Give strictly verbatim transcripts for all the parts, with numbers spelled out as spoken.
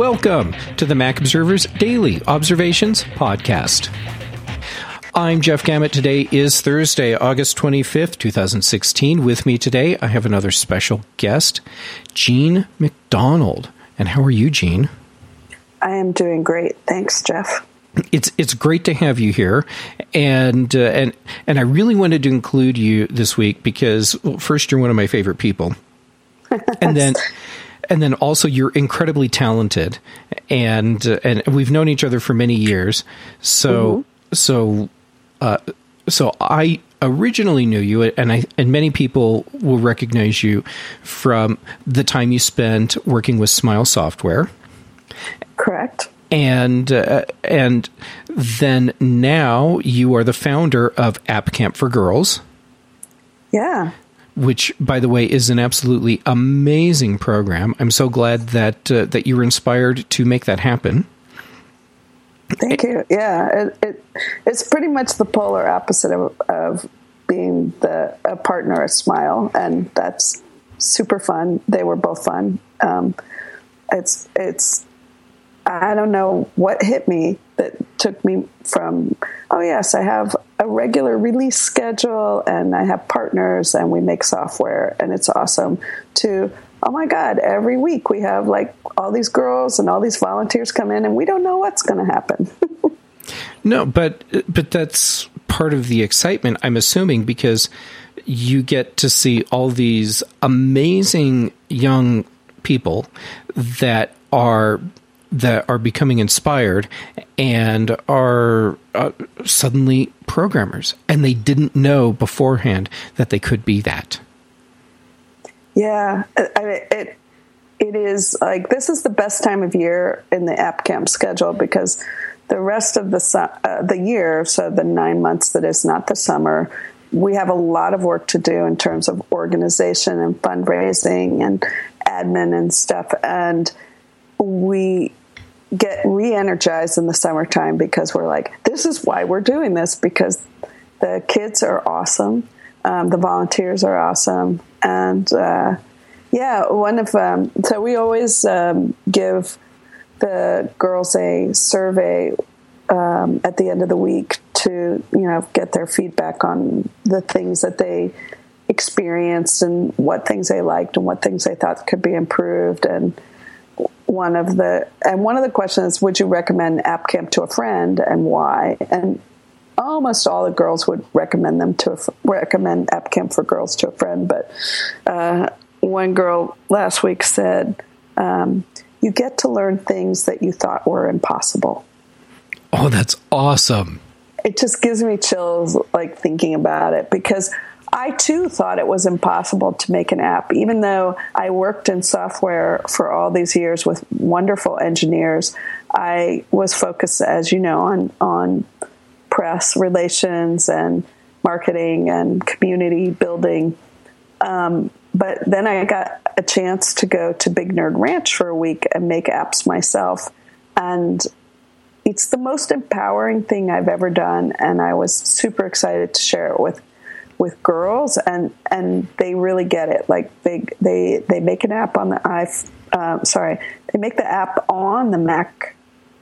Welcome to the Mac Observer's Daily Observations Podcast. I'm Jeff Gamet. Today is Thursday, August twenty-fifth, twenty sixteen. With me today, I have another special guest, Jean McDonald. And how are you, Jean? I am doing great. Thanks, Jeff. It's it's great to have you here, and uh, and and I really wanted to include you this week because, well, first, you're one of my favorite people, and then and then also you're incredibly talented, and uh, and we've known each other for many years. So mm-hmm. so uh, so I originally knew you, and I and many people will recognize you from the time you spent working with Smile Software. Correct. And uh, and then now you are the founder of App Camp for Girls. Yeah. Which, by the way, is an absolutely amazing program. I'm so glad that uh, that you were inspired to make that happen. Thank you. Yeah, it, it it's pretty much the polar opposite of, of being the a partner at Smile, and that's super fun. They were both fun. Um, it's it's. I don't know what hit me that took me from, oh, yes, I have a regular release schedule and I have partners and we make software and it's awesome, to, oh, my God, every week we have like all these girls and all these volunteers come in and we don't know what's going to happen. No, but but that's part of the excitement, I'm assuming, because you get to see all these amazing young people that are that are becoming inspired and are uh, suddenly programmers, and they didn't know beforehand that they could be that. Yeah, it, it it is like, this is the best time of year in the App Camp schedule, because the rest of the su- uh, the year, so the nine months that is not the summer, we have a lot of work to do in terms of organization and fundraising and admin and stuff, and we get re-energized in the summertime because we're like, this is why we're doing this, because the kids are awesome, um, the volunteers are awesome, and uh, yeah, one of um, so we always um, give the girls a survey um, at the end of the week to, you know, get their feedback on the things that they experienced and what things they liked and what things they thought could be improved. And one of the and one of the questions, would you recommend App Camp to a friend and why? And almost all the girls would recommend them to a, recommend App Camp for Girls to a friend. But uh, one girl last week said, um, "You get to learn things that you thought were impossible." Oh, that's awesome! It just gives me chills, like, thinking about it, because I, too, thought it was impossible to make an app, even though I worked in software for all these years with wonderful engineers. I was focused, as you know, on, on press relations and marketing and community building. Um, but then I got a chance to go to Big Nerd Ranch for a week and make apps myself. And it's the most empowering thing I've ever done. And I was super excited to share it with with girls, and, and they really get it. Like, they, they, they make an app on the iPhone, uh, sorry, they make the app on the Mac,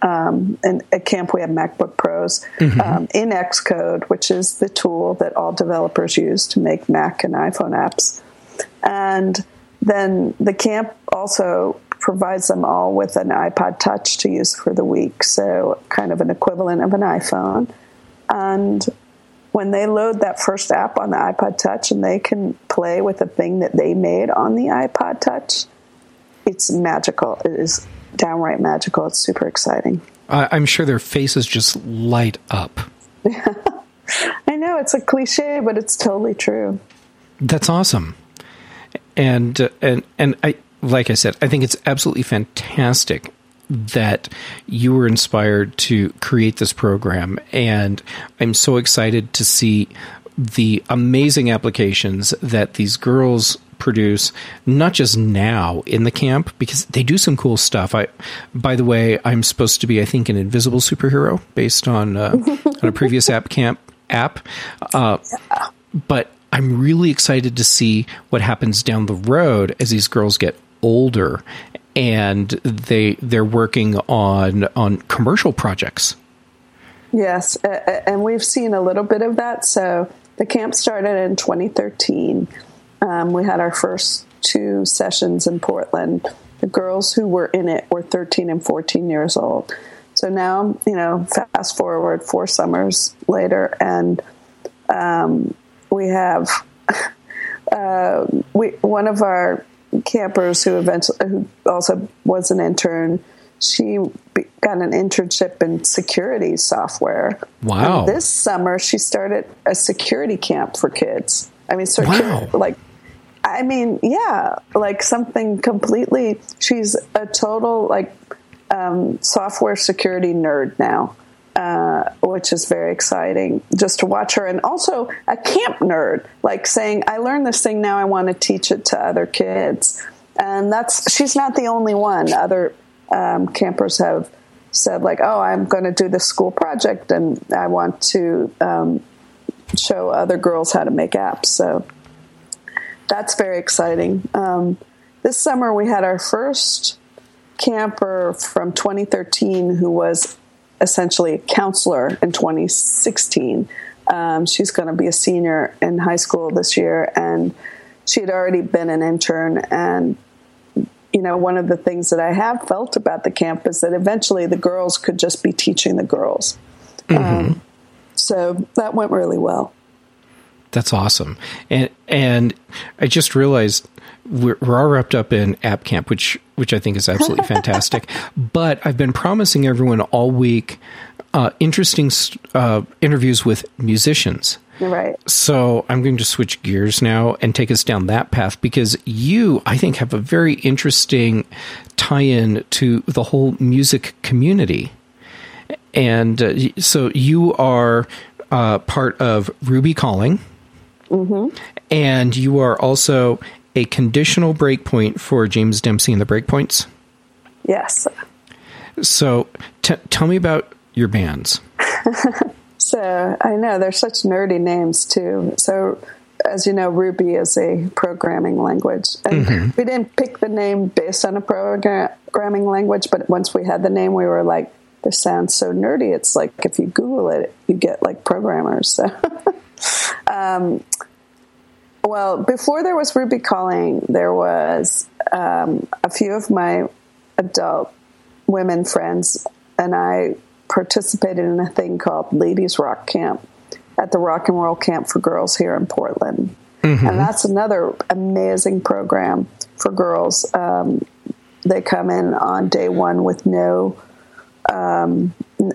um, and at camp we have MacBook Pros, mm-hmm. um, in Xcode, which is the tool that all developers use to make Mac and iPhone apps. And then the camp also provides them all with an iPod Touch to use for the week, so kind of an equivalent of an iPhone. And when they load that first app on the iPod Touch and they can play with the thing that they made on the iPod Touch, it's magical. It is downright magical. It's super exciting. Uh, I'm sure their faces just light up. I know, it's a cliche, but it's totally true. That's awesome. And uh, and and I, like I said, I think it's absolutely fantastic that you were inspired to create this program, and I'm so excited to see the amazing applications that these girls produce, not just now in the camp, because they do some cool stuff. I, by the way, I'm supposed to be, I think, an invisible superhero based on uh, on a previous App Camp app, uh, but I'm really excited to see what happens down the road as these girls get older and they they're working on on commercial projects. Yes, and we've seen a little bit of that. So the camp started in twenty thirteen. Um, we had our first two sessions in Portland. The girls who were in it were thirteen and fourteen years old. So now, you know, fast forward four summers later, and um, we have uh, we one of our campers who eventually who also was an intern. She got an internship in security software. Wow! And this summer, she started a security camp for kids. I mean, security, wow. like, I mean, yeah, like something completely. She's a total like um, software security nerd now, uh, which is very exciting just to watch her, and also a camp nerd, like saying, "I learned this thing now. I want to teach it to other kids." And that's she's not the only one. Other Um, campers have said like, oh, I'm going to do this school project and I want to um, show other girls how to make apps. So that's very exciting. Um, this summer we had our first camper from twenty thirteen who was essentially a counselor in twenty sixteen. Um, she's going to be a senior in high school this year, and she had already been an intern. And you know, one of the things that I have felt about the camp is that eventually the girls could just be teaching the girls. Mm-hmm. Um, so that went really well. That's awesome. And and I just realized we're, we're all wrapped up in App Camp, which which I think is absolutely fantastic. But I've been promising everyone all week uh, interesting uh, interviews with musicians. Right. So I'm going to switch gears now and take us down that path, because you, I think, have a very interesting tie-in to the whole music community. And uh, so you are uh, part of Ruby Calling, mm-hmm. and you are also a conditional breakpoint for James Dempsey and the Breakpoints. Yes. So t- tell me about your bands. So I know they're such nerdy names too. So as you know, Ruby is a programming language, and mm-hmm. we didn't pick the name based on a programming language, but once we had the name, we were like, this sounds so nerdy. It's like, if you Google it, you get like programmers. So, um, well, before there was Ruby Calling, there was um, a few of my adult women friends and I participated in a thing called Ladies Rock Camp at the Rock and Roll Camp for Girls here in Portland. Mm-hmm. And that's another amazing program for girls. Um, they come in on day one with no, um, n-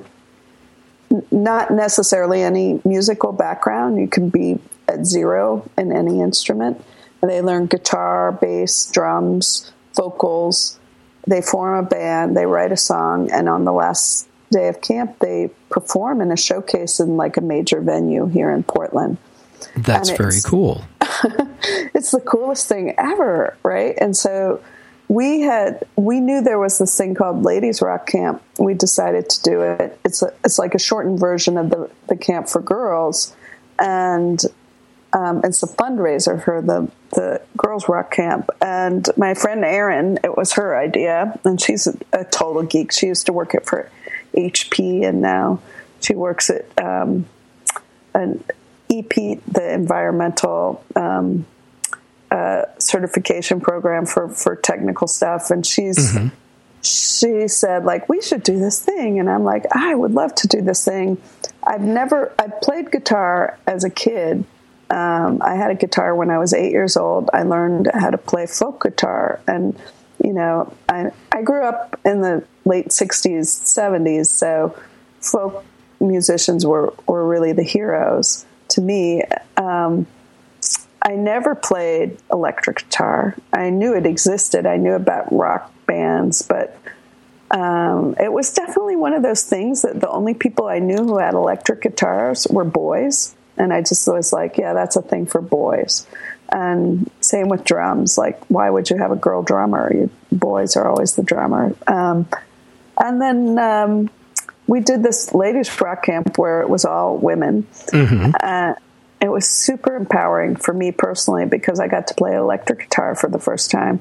not necessarily any musical background. You can be at zero in any instrument. And they learn guitar, bass, drums, vocals. They form a band, they write a song, and on the last day of camp, they perform in a showcase in like a major venue here in Portland. That's very cool. It's the coolest thing ever, right? And so we had we knew there was this thing called Ladies Rock Camp. We decided to do it. It's a, it's like a shortened version of the, the camp for girls, and um, it's a fundraiser for the the Girls Rock Camp. And my friend Erin, it was her idea, and she's a, a total geek. She used to work at for H P, and now she works at um, an E P, the environmental um, uh, certification program for, for technical stuff. And she's mm-hmm. she said, like, we should do this thing. And I'm like, I would love to do this thing. I've never, I played guitar as a kid. Um, I had a guitar when I was eight years old. I learned how to play folk guitar. And, you know, I, I grew up in the late sixties, seventies. So folk musicians were, were really the heroes to me. Um, I never played electric guitar. I knew it existed. I knew about rock bands, but um, it was definitely one of those things that the only people I knew who had electric guitars were boys. And I just was like, yeah, that's a thing for boys. And same with drums. Like, why would you have a girl drummer? You, boys are always the drummer. Um, and then um, we did this ladies rock camp where it was all women. Mm-hmm. Uh, it was super empowering for me personally because I got to play electric guitar for the first time.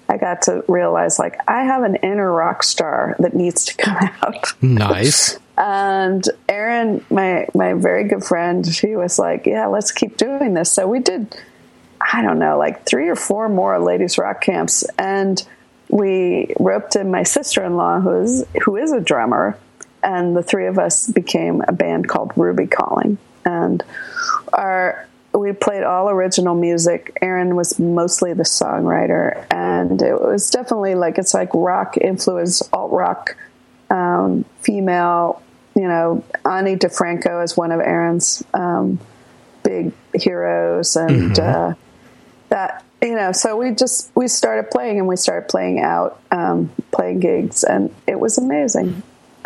I got to realize, like, I have an inner rock star that needs to come out. Nice. And Erin, my, my very good friend, she was like, yeah, let's keep doing this. So we did, I don't know, like three or four more ladies rock camps. And we roped in my sister-in-law, who is, who is a drummer. And the three of us became a band called Ruby Calling. And our, we played all original music. Erin was mostly the songwriter. And it was definitely like, it's like rock influence, alt rock, um, female, you know, Ani DeFranco is one of Erin's um, big heroes. And mm-hmm. uh, that, you know, so we just, we started playing and we started playing out, um, playing gigs. And it was amazing.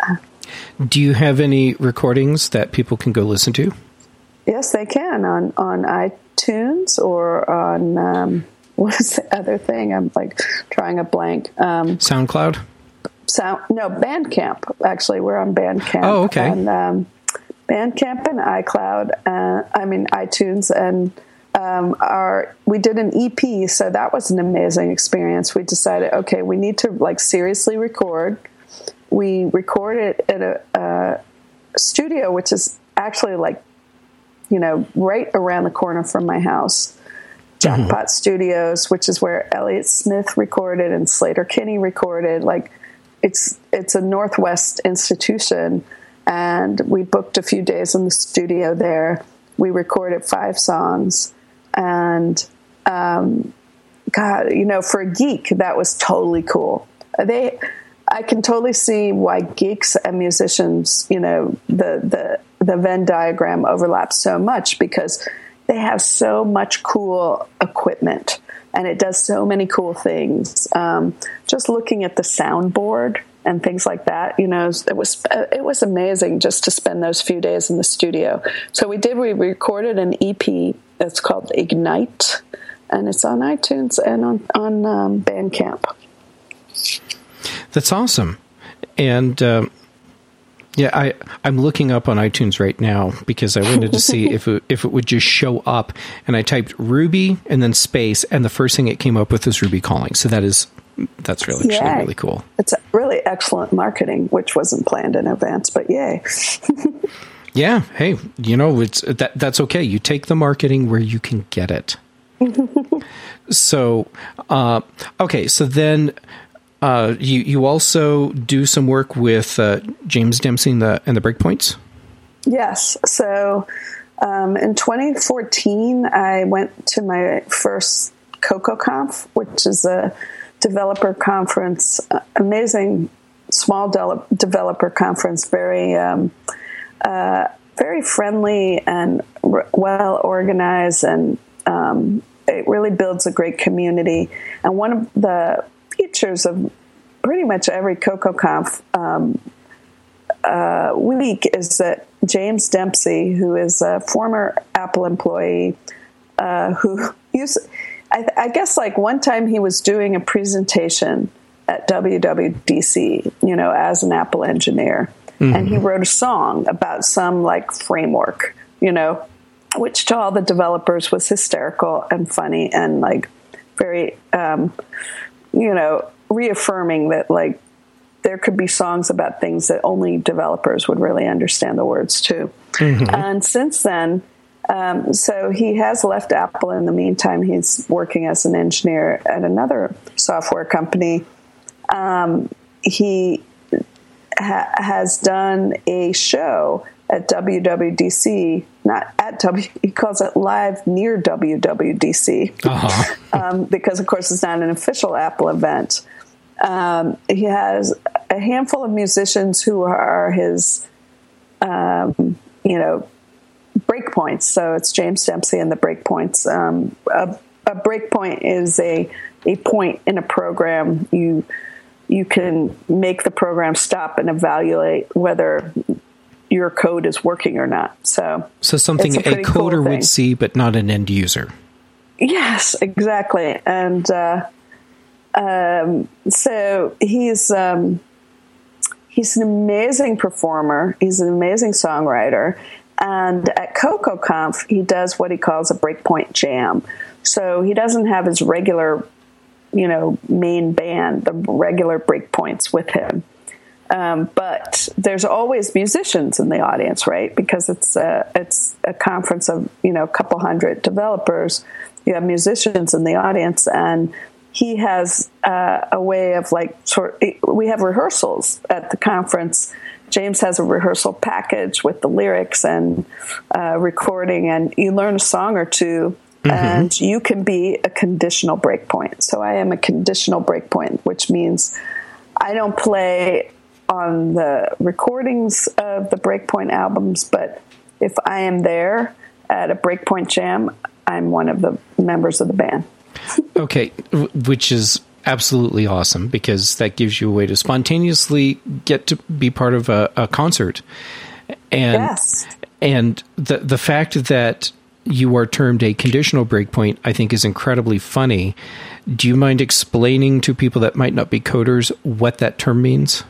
Do you have any recordings that people can go listen to? Yes, they can on, on iTunes or on, um, what is the other thing? I'm like drawing a blank. Um, SoundCloud? Sound, no, Bandcamp. Actually, we're on Bandcamp. Oh, okay. And, um, Bandcamp and iCloud, uh, I mean, iTunes. And um, our, we did an E P, so that was an amazing experience. We decided, okay, we need to like seriously record. We recorded at a, a studio, which is actually like, you know, right around the corner from my house. Jackpot mm-hmm. Studios, which is where Elliott Smith recorded and Slater Kinney recorded. Like, it's it's a Northwest institution, and we booked a few days in the studio there. We recorded five songs, and um, God, you know, for a geek, that was totally cool. They. I can totally see why geeks and musicians, you know, the, the, the Venn diagram overlaps so much, because they have so much cool equipment and it does so many cool things. Um, just looking at the soundboard and things like that, you know, it was, it was amazing just to spend those few days in the studio. So we did, we recorded an E P that's called Ignite, and it's on iTunes and on, on um, Bandcamp. That's awesome. And, um, yeah, I, I'm looking up on iTunes right now because I wanted to see if it, if it would just show up. And I typed Ruby and then space, and the first thing it came up with was Ruby Calling. So that is, that's really, actually really cool. It's really excellent marketing, which wasn't planned in advance, but yay. Yeah. Hey, you know, it's that that's okay. You take the marketing where you can get it. So, uh, okay. So then, Uh, you you also do some work with uh, James Dempsey and the and the Breakpoints? Yes. So um, in twenty fourteen, I went to my first CocoConf, which is a developer conference, uh, amazing small de- developer conference, very um, uh, very friendly and r- well organized, and um, it really builds a great community. And one of the features of pretty much every CocoConf um, uh, week is that James Dempsey, who is a former Apple employee, uh, who used, I, I guess like one time he was doing a presentation at W W D C, you know, as an Apple engineer, mm-hmm. and he wrote a song about some like framework, you know, which to all the developers was hysterical and funny and like very, um, you know, reaffirming that like there could be songs about things that only developers would really understand the words to. Mm-hmm. And since then, um, so he has left Apple. In the meantime, he's working as an engineer at another software company. Um, he ha- has done a show at W W D C, not at W, he calls it live near W W D C, uh-huh. um, because of course it's not an official Apple event. Um, he has a handful of musicians who are his, um, you know, breakpoints. So it's James Dempsey and the breakpoints. Um, a, a breakpoint is a a point in a program. You you can make the program stop and evaluate whether your code is working or not. So, so something a, a coder cool would see, but not an end user. Yes, exactly. And uh, um, so he's um, he's an amazing performer. He's an amazing songwriter. And at CocoConf, he does what he calls a breakpoint jam. So he doesn't have his regular you know, main band, the regular breakpoints with him. Um, but there's always musicians in the audience, right? Because it's a, it's a conference of, you know, a couple hundred developers. You have musicians in the audience, and he has uh, a way of like sort. We have rehearsals at the conference. James has a rehearsal package with the lyrics and uh, recording, and you learn a song or two, mm-hmm. and you can be a conditional breakpoint. So I am a conditional breakpoint, which means I don't play on the recordings of the breakpoint albums, but if I am there at a breakpoint jam, I'm one of the members of the band. Okay, which is absolutely awesome, because that gives you a way to spontaneously get to be part of a, a concert. And yes. and the the fact that you are termed a conditional breakpoint, I think, is incredibly funny. Do you mind explaining to people that might not be coders what that term means?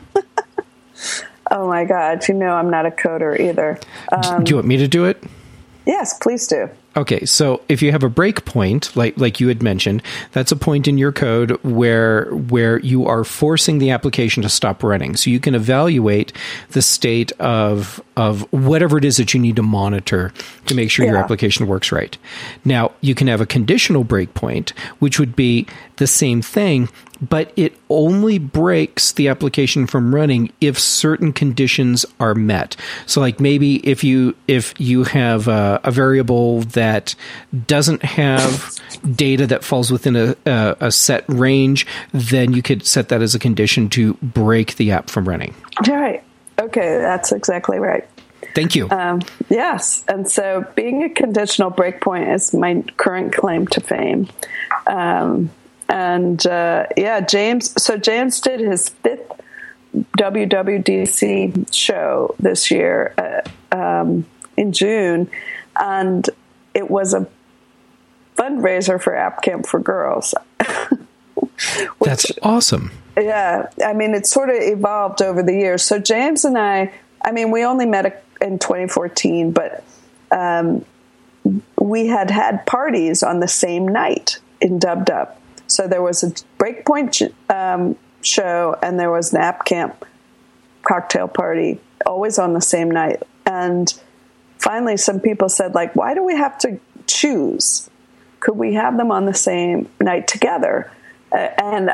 Oh my God, you know I'm not a coder either. Um, do you want me to do it? Yes, please do. Okay, so if you have a breakpoint, like like you had mentioned, that's a point in your code where where you are forcing the application to stop running. So you can evaluate the state of of whatever it is that you need to monitor to make sure yeah. your application works right. Now, you can have a conditional breakpoint, which would be the same thing, but it only breaks the application from running if certain conditions are met. So like maybe if you if you have a, a variable that doesn't have data that falls within a, a, a set range, then you could set that as a condition to break the app from running. Right. Okay, that's exactly right. Thank you. Um, yes. And so being a conditional breakpoint is my current claim to fame. Um And, uh, yeah, James, so James did his fifth W W D C show this year uh, um, in June, and it was a fundraiser for App Camp for Girls. Which, that's awesome. Yeah, I mean, it sort of evolved over the years. So James and I, I mean, we only met in twenty fourteen, but um, we had had parties on the same night in Dub Dub. So there was a breakpoint um, show, and there was an App Camp cocktail party, always on the same night. And finally, some people said, like, why do we have to choose? Could we have them on the same night together? Uh, and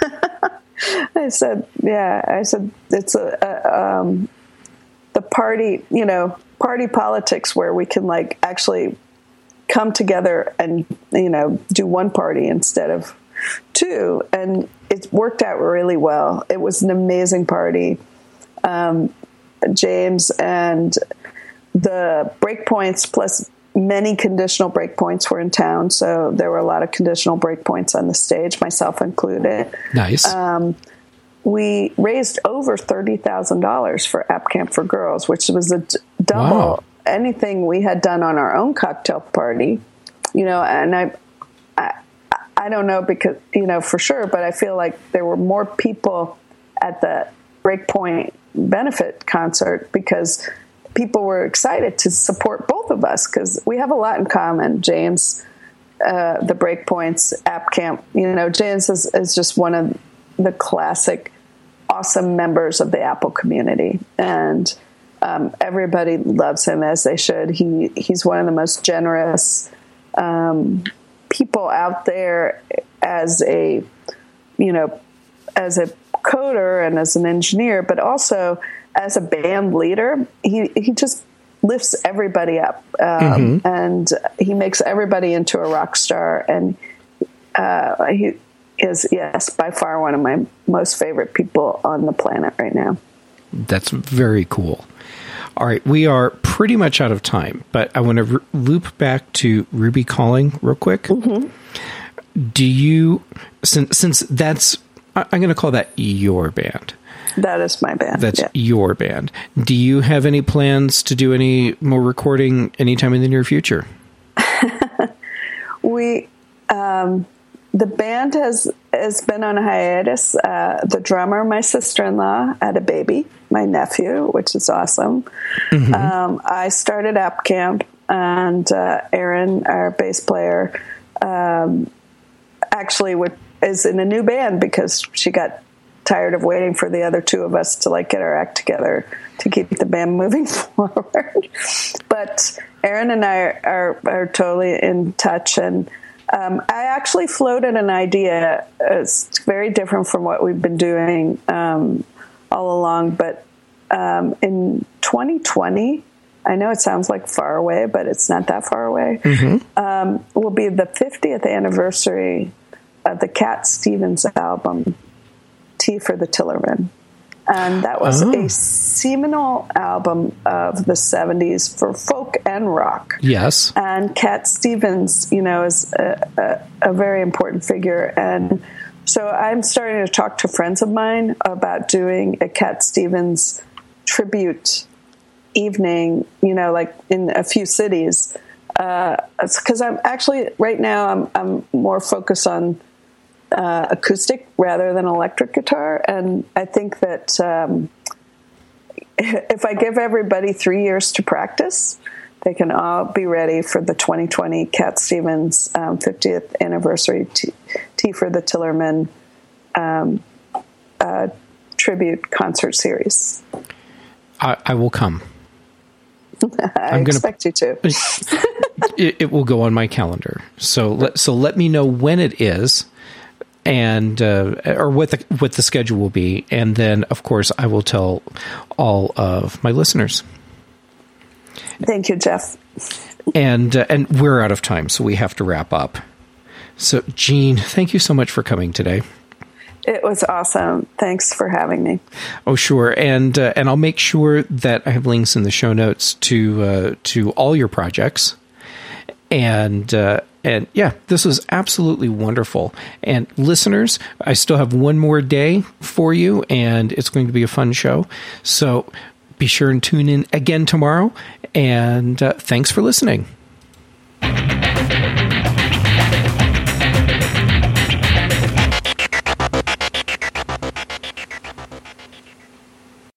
I said, yeah, I said, it's a, a um, the party, you know, party politics where we can, like, actually come together and, you know, do one party instead of two, and it worked out really well. It was an amazing party. Um, James and the breakpoints plus many conditional breakpoints were in town, so there were a lot of conditional breakpoints on the stage, myself included. Nice. Um, we raised over thirty thousand dollars for App Camp for Girls, which was a d- double wow. anything we had done on our own cocktail party. You know, and I, I I don't know because, you know, for sure, but I feel like there were more people at the Breakpoint benefit concert because people were excited to support both of us because we have a lot in common. James, uh, the Breakpoints, App Camp, you know, James is, is just one of the classic, awesome members of the Apple community. And um, everybody loves him as they should. He He's one of the most generous um people out there as a, you know, as a coder and as an engineer, but also as a band leader. He he just lifts everybody up, um, mm-hmm. and he makes everybody into a rock star. And uh, he is, yes, by far one of my most favorite people on the planet right now. That's very cool. All right, we are pretty much out of time, but I want to r- loop back to Ruby Calling real quick. Mm-hmm. Do you, since, since that's, I'm going to call that your band. That is my band. That's yeah. your band. Do you have any plans to do any more recording anytime in the near future? we, um, the band has, has been on a hiatus. Uh, the drummer, my sister-in-law, had a baby, my nephew, which is awesome. Mm-hmm. Um, I started App Camp, and uh, Aaron, our bass player, um, actually would is in a new band because she got tired of waiting for the other two of us to like get our act together to keep the band moving forward. But Erin and I are, are, are totally in touch. And um, I actually floated an idea. It's very different from what we've been doing um, all along. But um, in twenty twenty, I know it sounds like far away, but it's not that far away, mm-hmm. um, will be the fiftieth anniversary of the Cat Stevens album, Tea for the Tillerman. And that was oh. a seminal album of the seventies for folk and rock. Yes. And Cat Stevens, you know, is a, a, a very important figure. And so I'm starting to talk to friends of mine about doing a Cat Stevens tribute evening, you know, like in a few cities. Because uh, I'm actually, right now, I'm, I'm more focused on Uh, acoustic rather than electric guitar. And I think that um, if I give everybody three years to practice, they can all be ready for the twenty twenty Cat Stevens um, fiftieth anniversary Tea, Tea for the Tillerman um, uh, tribute concert series. I, I will come. I I'm expect gonna, you to. it, it will go on my calendar. So let, so let me know when it is. And uh, or what the what the schedule will be, and then of course I will tell all of my listeners. Thank you, Jeff. And uh, and we're out of time, so we have to wrap up. So, Jean, thank you so much for coming today. It was awesome. Thanks for having me. Oh, sure, and uh, and I'll make sure that I have links in the show notes to uh, to all your projects, and. Uh, And yeah, this was absolutely wonderful. And listeners, I still have one more day for you, and it's going to be a fun show. So be sure and tune in again tomorrow. And uh, thanks for listening.